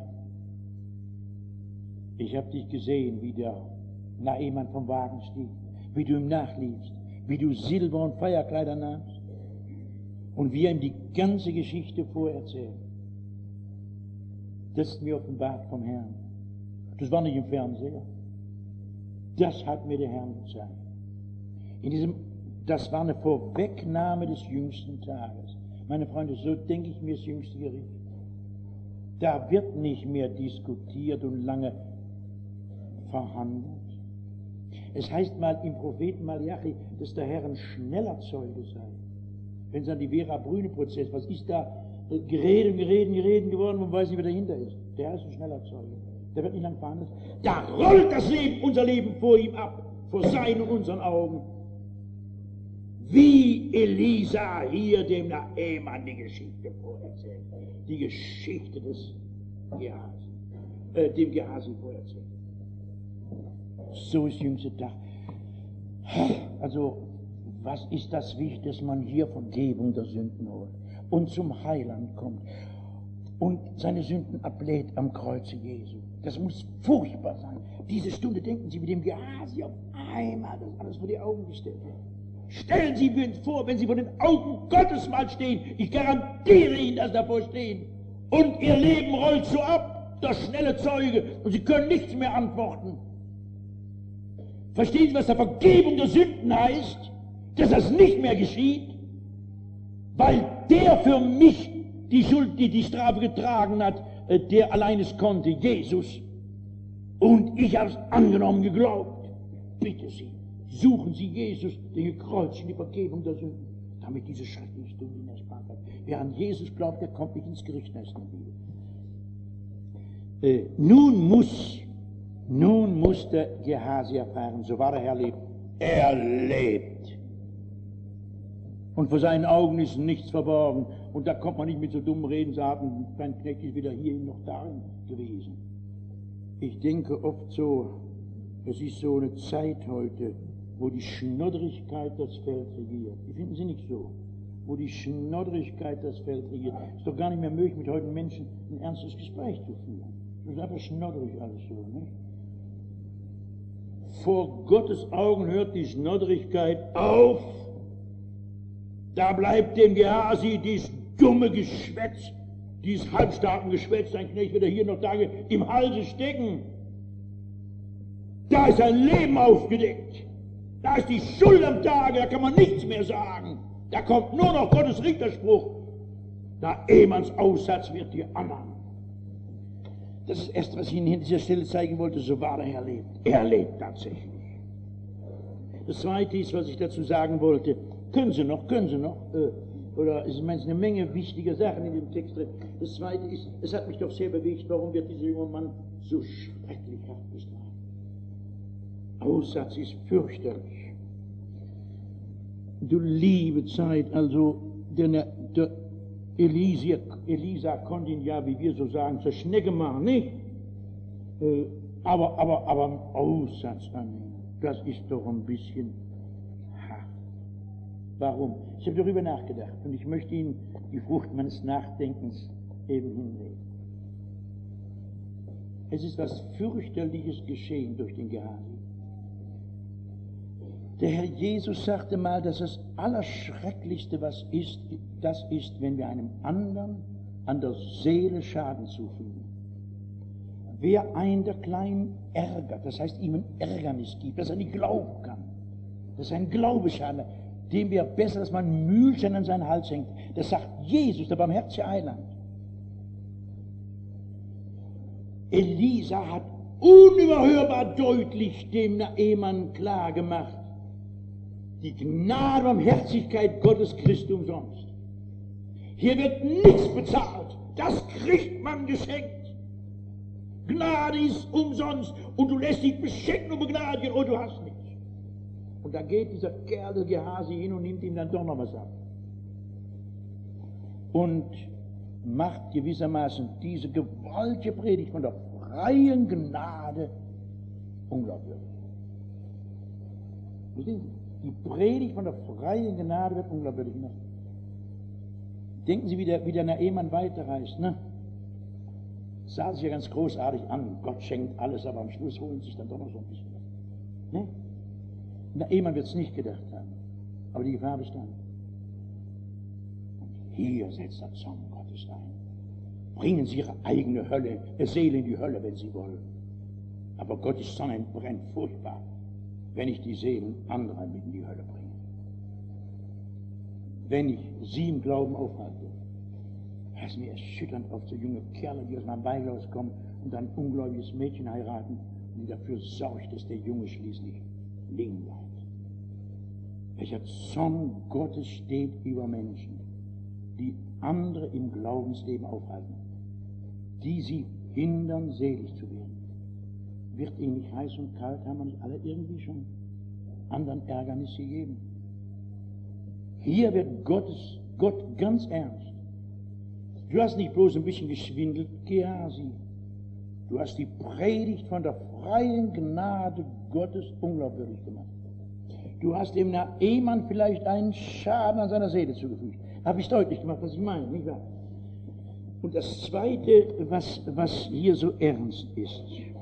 ich habe dich gesehen, wie der Naaman vom Wagen stieg, wie du ihm nachliefst, wie du Silber und Feierkleider nahmst und wie er ihm die ganze Geschichte vorerzählt. Das ist mir offenbart vom Herrn. Das war nicht im Fernseher. Das hat mir der Herr gezeigt. In diesem Das war eine Vorwegnahme des jüngsten Tages. Meine Freunde, so denke ich mir das jüngste Gericht. Da wird nicht mehr diskutiert und lange verhandelt. Es heißt mal im Propheten Malachi, dass der Herr ein schneller Zeuge sei. Wenn es an die Vera-Brüne-Prozess, was ist da geredet, geredet, geredet geworden, man weiß nicht, wer dahinter ist. Der Herr ist ein schneller Zeuge. Der wird nicht lang verhandelt. Da rollt das Leben, unser Leben vor ihm ab, vor seinen und unseren Augen. wie Elisa hier dem Naaman die Geschichte vorerzählt. Die Geschichte des Gehasi, äh, dem Gehasi vorerzählt. So ist jüngster Tag. Also, was ist das Wichtige, dass man hier Vergebung der Sünden holt und zum Heiland kommt und seine Sünden ablehnt am Kreuze Jesu. Das muss furchtbar sein. Diese Stunde, denken Sie, mit dem Gehasi auf einmal das alles vor die Augen gestellt wird. Stellen Sie mir vor, wenn Sie vor den Augen Gottes mal stehen, ich garantiere Ihnen, dass Sie davor stehen, und Ihr Leben rollt so ab, der schnelle Zeuge, und Sie können nichts mehr antworten. Verstehen Sie, was der Vergebung der Sünden heißt? Dass das nicht mehr geschieht, weil der für mich die Schuld, die die Strafe getragen hat, der allein es konnte, Jesus. Und ich habe es angenommen, geglaubt. Bitte Sie, suchen Sie Jesus, den gekreuzigten, die Vergebung der Sünden, damit diese schreckliche Stunde Ihnen erspart wird. Wer an Jesus glaubt, der kommt nicht ins Gericht, heißt in der Bibel. Äh, nun muss, nun muss der Gehasi erfahren, so war der Herr lebt. Er lebt. Und vor seinen Augen ist nichts verborgen. Und da kommt man nicht mit so dummen Reden sagen, mein Knecht ist weder hierhin noch darin gewesen. Ich denke oft so, es ist so eine Zeit heute, wo die Schnodderigkeit das Feld regiert. Die finden Sie nicht so? Wo die Schnodderigkeit das Feld regiert. Es ist doch gar nicht mehr möglich, mit heutigen Menschen ein ernstes Gespräch zu führen. Das ist einfach schnodderig alles so, nicht? Vor Gottes Augen hört die Schnodderigkeit auf. Da bleibt dem Gehasi dieses dumme Geschwätz, dieses halbstarken Geschwätz, sein Knecht wird er hier noch Tage im Halse stecken. Da ist sein Leben aufgedeckt. Da ist die Schuld am Tage, da kann man nichts mehr sagen. Da kommt nur noch Gottes Richterspruch. Naamans Aussatz wird die anderen. Das ist erst, was ich Ihnen an dieser Stelle zeigen wollte, so wahr der Herr lebt. Er lebt tatsächlich. Das Zweite ist, was ich dazu sagen wollte, können Sie noch, können Sie noch, äh, oder es ist eine Menge wichtiger Sachen in dem Text drin. Das Zweite ist, es hat mich doch sehr bewegt, warum wird dieser junge Mann so schrecklich hart bestraft. Aussatz ist fürchterlich. Du liebe Zeit, also der, der Elisa, Elisa konnte ihn ja, wie wir so sagen, zur Schnecke machen, nicht? Äh, aber, aber, aber einen Aussatz annehmen, das ist doch ein bisschen hart. Warum? Ich habe darüber nachgedacht und ich möchte Ihnen die Frucht meines Nachdenkens eben hinlegen. Es ist was fürchterliches geschehen durch den Gehasi. Der Herr Jesus sagte mal, dass das Allerschrecklichste, was ist, das ist, wenn wir einem anderen an der Seele Schaden zufügen. Wer einen der Kleinen ärgert, das heißt, ihm ein Ärgernis gibt, dass er nicht glauben kann, dass er ein Glaube schadet, dem wäre besser, dass man ein Mühlchen an seinen Hals hängt. Das sagt Jesus, der barmherzige Heiland. Elisa hat unüberhörbar deutlich dem Naaman klar gemacht, die Gnade und Barmherzigkeit Gottes Christi umsonst. Hier wird nichts bezahlt, das kriegt man geschenkt. Gnade ist umsonst und du lässt dich beschenken und begnadigen und du hast nichts. Und da geht dieser Kerl, der Gehasi, hin und nimmt ihm dann doch noch was ab. Und macht gewissermaßen diese gewaltige Predigt von der freien Gnade unglaubwürdig. Verstehen Sie? Die Predigt von der freien Gnade wird unglaubwürdig gemacht. Denken Sie, wie der, wie der Naaman weiterreist, ne? Sah sich ja ganz großartig an. Gott schenkt alles, aber am Schluss holen sich dann doch noch so ein bisschen. Ne? Naaman wird es nicht gedacht haben. Aber die Gefahr bestand. Und hier setzt der Zorn Gottes ein. Bringen Sie Ihre eigene Hölle, Ihre Seele in die Hölle, wenn Sie wollen. Aber Gottes Zorn brennt furchtbar, wenn ich die Seelen anderer mit in die Hölle bringe. Wenn ich sie im Glauben aufhalte. Das ist mir erschütternd, oft so junge Kerle, die aus meinem Beihaus kommen und ein ungläubiges Mädchen heiraten und die dafür sorgt, dass der Junge schließlich liegen bleibt. Welcher Zorn Gottes steht über Menschen, die andere im Glaubensleben aufhalten, die sie hindern, selig zu werden. Wird ihnen nicht heiß und kalt, haben wir nicht alle irgendwie schon anderen Ärgernis gegeben? Hier wird Gottes, Gott ganz ernst. Du hast nicht bloß ein bisschen geschwindelt, Gehasi. Du hast die Predigt von der freien Gnade Gottes unglaubwürdig gemacht. Du hast dem Ehemann vielleicht einen Schaden an seiner Seele zugefügt. Habe ich deutlich gemacht, was ich meine, nicht wahr? Und das Zweite, was, was hier so ernst ist,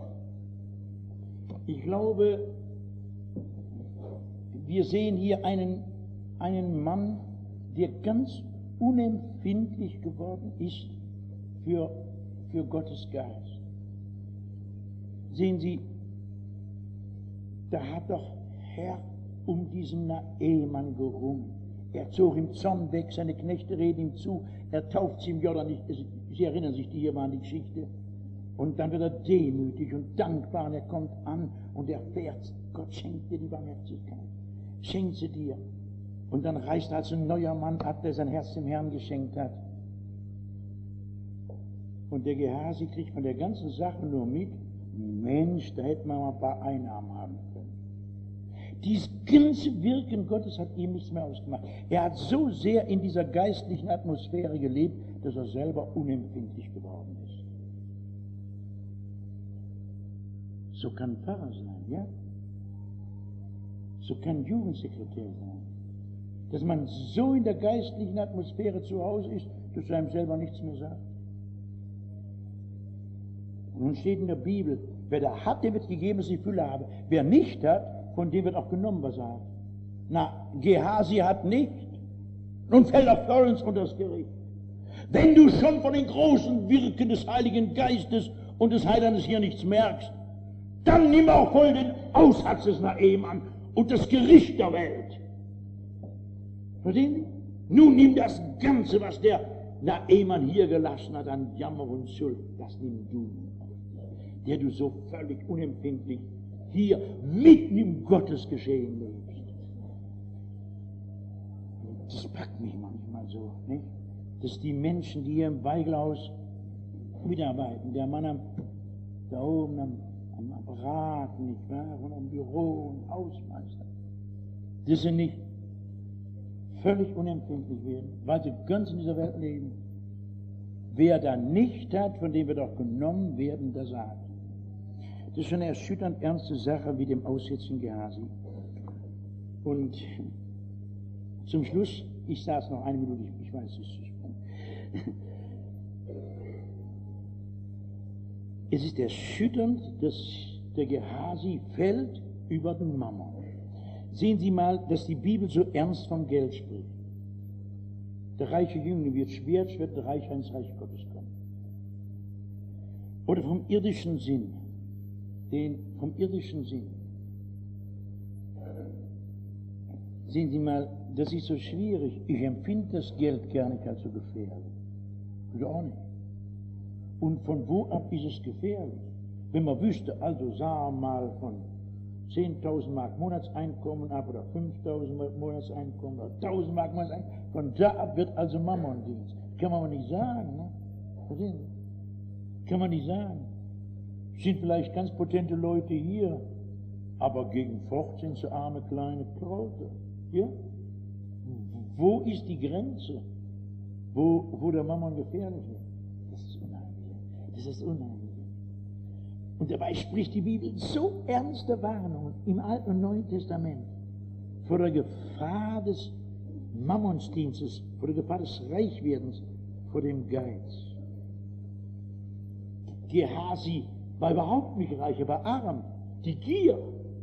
ich glaube, wir sehen hier einen, einen Mann, der ganz unempfindlich geworden ist für, für Gottes Geist. Sehen Sie, da hat doch Herr um diesen Ehemann gerungen. Er zog im Zorn weg, seine Knechte reden ihm zu, er tauft sie im Jordan. Sie erinnern sich, die hier waren die Geschichte. Und dann wird er demütig und dankbar und er kommt an und er fährt. Gott schenkt dir die Barmherzigkeit. Schenkt sie dir. Und dann reist er als ein neuer Mann ab, der sein Herz dem Herrn geschenkt hat. Und der Gehasi kriegt von der ganzen Sache nur mit, Mensch, da hätte man mal ein paar Einnahmen haben können. Dieses ganze Wirken Gottes hat ihm nichts mehr ausgemacht. Er hat so sehr in dieser geistlichen Atmosphäre gelebt, dass er selber unempfindlich geworden ist. So kann ein Pfarrer sein, ja? So kann ein Jugendsekretär sein. Dass man so in der geistlichen Atmosphäre zu Hause ist, dass er einem selber nichts mehr sagt. Und nun steht in der Bibel, wer da hat, dem wird gegeben, was die Fülle habe. Wer nicht hat, von dem wird auch genommen, was er hat. Na, Gehasi hat nicht. Nun fällt er vollends unter das Gericht. Wenn du schon von den großen Wirken des Heiligen Geistes und des Heilandes hier nichts merkst, dann nimm auch voll den Aussatz des Naeman und das Gericht der Welt. Verstehen Sie? Nun nimm das Ganze, was der Naeman hier gelassen hat an Jammer und Schuld, das nimm du, der du so völlig unempfindlich hier mitten im Gottesgeschehen lebst. Das packt mich manchmal so, nicht? Dass die Menschen, die hier im Weigelhaus mitarbeiten, der Mann am, da oben am, am Apparat, nicht wahr, und am Büro und Hausmeister, dass sie nicht völlig unempfindlich werden, weil sie ganz in dieser Welt leben. Wer da nicht hat, von dem wird auch genommen werden, der sagt. Das ist schon eine erschütternd ernste Sache wie dem Aussetzen Gehasi. Und zum Schluss, ich saß noch eine Minute, ich, ich weiß, es ist zu spät. Es ist erschütternd, dass der Gehasi fällt über den Mammon. Sehen Sie mal, dass die Bibel so ernst vom Geld spricht. Der reiche Jüngling wird schwer, wird der Reiche ins Reich Gottes kommen. Oder vom irdischen Sinn. Den, vom irdischen Sinn. Sehen Sie mal, das ist so schwierig. Ich empfinde das Geld gar nicht als so gefährlich. Ich auch nicht. Und von wo ab ist es gefährlich? Wenn man wüsste, also sagen wir mal von zehntausend Mark Monatseinkommen ab oder fünftausend Mark Monatseinkommen oder tausend Mark Monatseinkommen, von da ab wird also Mammondienst. Kann man aber nicht sagen, ne? Verstehen Sie? Kann man nicht sagen. Sind vielleicht ganz potente Leute hier, aber gegen Fort sind sie arme kleine Krauter. Ja? Wo ist die Grenze, wo, wo der Mammon gefährlich wird? Das ist unheimlich. Das ist unheimlich. Und dabei spricht die Bibel so ernste Warnungen im Alten und Neuen Testament vor der Gefahr des Mammonsdienstes, vor der Gefahr des Reichwerdens, vor dem Geiz. Gehasi war überhaupt nicht reich, er war arm. Die Gier.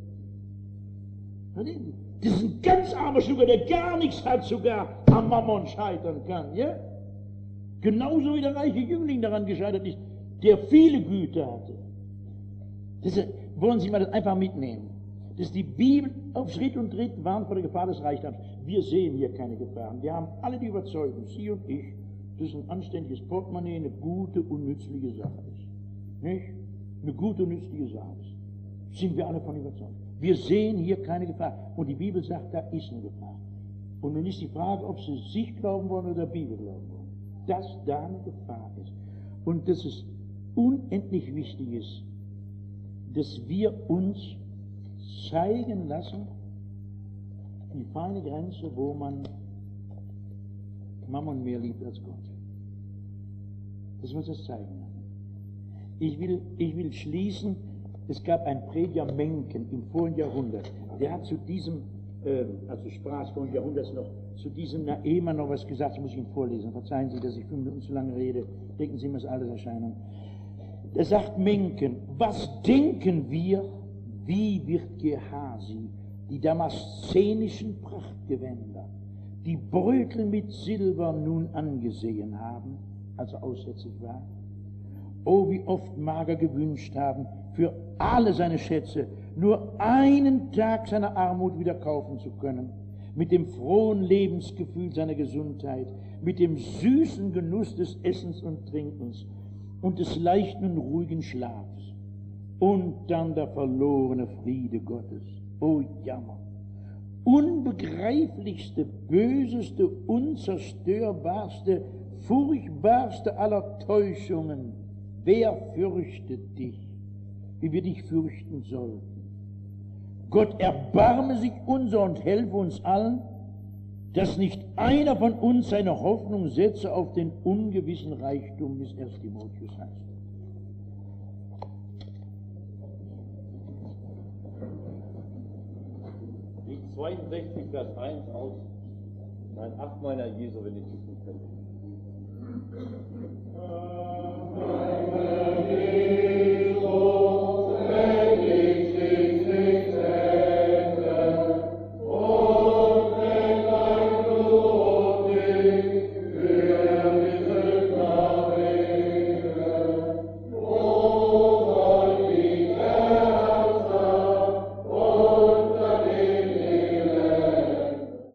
Das ist ein ganz armer Schlucker, der gar nichts hat, sogar am Mammon scheitern kann. Ja? Genauso wie der reiche Jüngling daran gescheitert ist, der viele Güter hatte. Das ist, wollen Sie mal das einfach mitnehmen, dass die Bibel auf Schritt und Tritt warnt vor der Gefahr des Reichtums. Wir sehen hier keine Gefahren. Wir haben alle die Überzeugung, Sie und ich, dass ein anständiges Portemonnaie eine gute und nützliche Sache ist. Nicht? Eine gute und nützliche Sache ist. Sind wir alle von überzeugt. Wir sehen hier keine Gefahr. Und die Bibel sagt, da ist eine Gefahr. Und nun ist die Frage, ob Sie sich glauben wollen oder der Bibel glauben wollen. Dass da eine Gefahr ist. Und dass es unendlich wichtig ist, dass wir uns zeigen lassen, die feine Grenze, wo man Mammon mehr liebt als Gott. Das muss es zeigen. Ich will, ich will schließen, es gab einen Prediger Mencken im vorigen Jahrhundert, der hat zu diesem, äh, also sprach des vorigen Jahrhunderts noch, zu diesem Naemann noch was gesagt, das muss ich Ihnen vorlesen. Verzeihen Sie, dass ich fünf Minuten zu lange rede, denken Sie mir, das ist alles Erscheinung. Da sagt Mencken, was denken wir, wie wird Gehasi die damaszenischen Prachtgewänder, die Beutel mit Silber nun angesehen haben, also aussätzlich war? Oh, wie oft mag er gewünscht haben, für alle seine Schätze nur einen Tag seiner Armut wieder kaufen zu können, mit dem frohen Lebensgefühl seiner Gesundheit, mit dem süßen Genuss des Essens und Trinkens und des leichten und ruhigen Schlafs. Und dann der verlorene Friede Gottes. Oh Jammer! Unbegreiflichste, böseste, unzerstörbarste, furchtbarste aller Täuschungen. Wer fürchtet dich, wie wir dich fürchten sollten? Gott erbarme sich unser und helfe uns allen, dass nicht einer von uns seine Hoffnung setze auf den ungewissen Reichtum, wie es erst Timotheus heißt. Die zweiundsechzig, Vers eins aus, mein Ach meiner Jesu, wenn ich dich nicht könnte.